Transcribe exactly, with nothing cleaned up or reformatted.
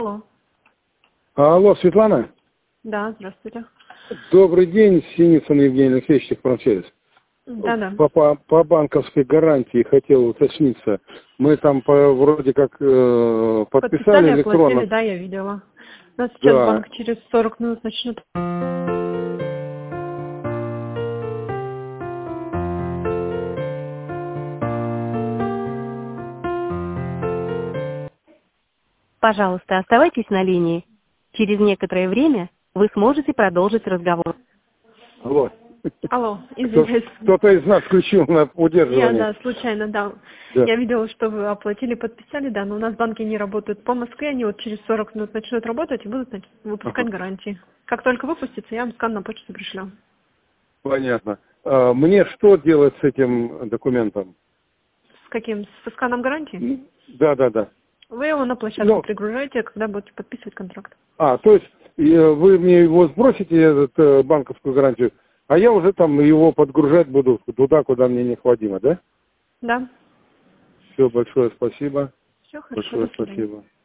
Алло. Алло, Светлана? Да, здравствуйте. Добрый день, Синицын Евгений Алексеевич, техпромсервис. Да, да. По, по, по банковской гарантии хотел уточниться. Мы там по, вроде как э, подписали, Подписали, электронно. оплатили, да, я видела. У нас сейчас Да. банк через сорок минут начнет. Пожалуйста, оставайтесь на линии. Через некоторое время вы сможете продолжить разговор. Алло. Алло, Кто- извиняюсь. Кто-то из нас включил на Я, удерживание. да, случайно, да. Да. Я видела, что вы оплатили, подписали, да, но у нас банки не работают по Москве, они вот через сорок минут начнут работать и будут нач- выпускать Ага. гарантии. Как только выпустится, я вам скан на почту пришлю. Понятно. А, мне что делать с этим документом? С каким? Со сканом гарантии? Да, да, да. Вы его на площадку Ну, пригружаете, когда будете подписывать контракт. а, то есть э, вы мне его сбросите, этот, э, банковскую гарантию, а я уже там его подгружать буду туда, куда мне необходимо, да? Да. Все, большое спасибо. Все хорошо, Большое до свидания. спасибо.